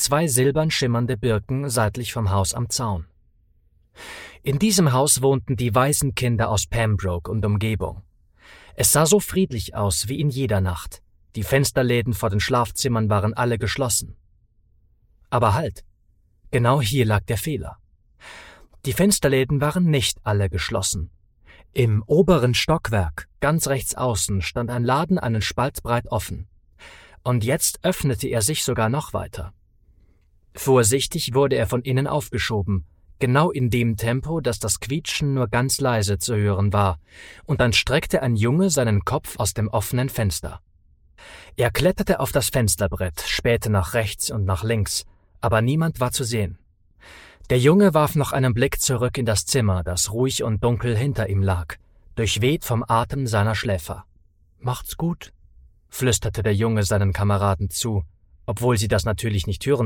2 silbern schimmernde Birken seitlich vom Haus am Zaun. In diesem Haus wohnten die Waisenkinder aus Pembroke und Umgebung. Es sah so friedlich aus wie in jeder Nacht. Die Fensterläden vor den Schlafzimmern waren alle geschlossen. Aber halt, genau hier lag der Fehler. Die Fensterläden waren nicht alle geschlossen. Im oberen Stockwerk, ganz rechts außen, stand ein Laden einen Spalt breit offen. Und jetzt öffnete er sich sogar noch weiter. Vorsichtig wurde er von innen aufgeschoben, genau in dem Tempo, dass das Quietschen nur ganz leise zu hören war, und dann streckte ein Junge seinen Kopf aus dem offenen Fenster. Er kletterte auf das Fensterbrett, spähte nach rechts und nach links, aber niemand war zu sehen. Der Junge warf noch einen Blick zurück in das Zimmer, das ruhig und dunkel hinter ihm lag, durchweht vom Atem seiner Schläfer. »Macht's gut«, flüsterte der Junge seinen Kameraden zu, obwohl sie das natürlich nicht hören